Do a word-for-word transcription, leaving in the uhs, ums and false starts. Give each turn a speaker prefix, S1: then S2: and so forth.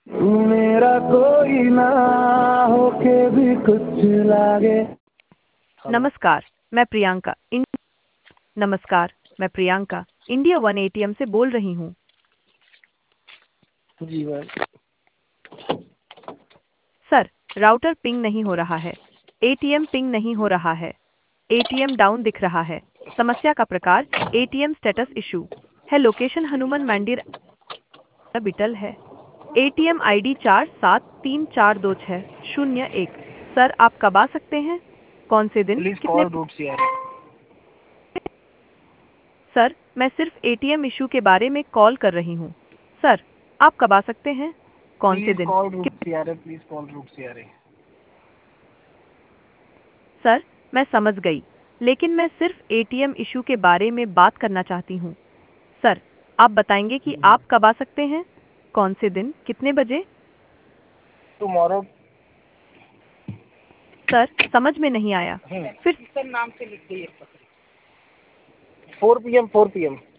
S1: मेरा कोई ना होके भी कुछ लागे।
S2: नमस्कार, मैं प्रियंका इन नमस्कार, मैं प्रियंका इंडिया वन एटीएम से बोल रही हूँ।
S1: जी मैम।
S2: सर, राउटर पिंग नहीं हो रहा है। एटीएम पिंग नहीं हो रहा है। एटीएम डाउन दिख रहा है। समस्या का प्रकार एटीएम स्टेटस इशू है। लोकेशन हनुमान मंदिर बिटल है। एटीएम आईडी चार सात तीन चार दो छः शून्य एक। सर, आप कब आ सकते हैं? कौन से दिन?
S1: प्लीज
S2: कितने?
S1: कॉल रूट से आ रहे।
S2: सर, मैं सिर्फ एटीएम इशू के बारे में कॉल कर रही हूँ। सर, आप कब आ सकते हैं? कौन से
S1: प्लीज
S2: दिन?
S1: कॉल रूट से आ रहे। प्लीज कॉल रूट से आ रहे।
S2: सर, मैं समझ गई, लेकिन मैं सिर्फ एटीएम इशू के बारे में बात करना चाहती हूँ। सर, आप बताएंगे कि आप कब आ सकते हैं? कौन से दिन? कितने बजे?
S1: टुमारो।
S2: सर, समझ में नहीं आया। फिर
S1: नाम से लिख दिए। फोर पी एम फोर पी एम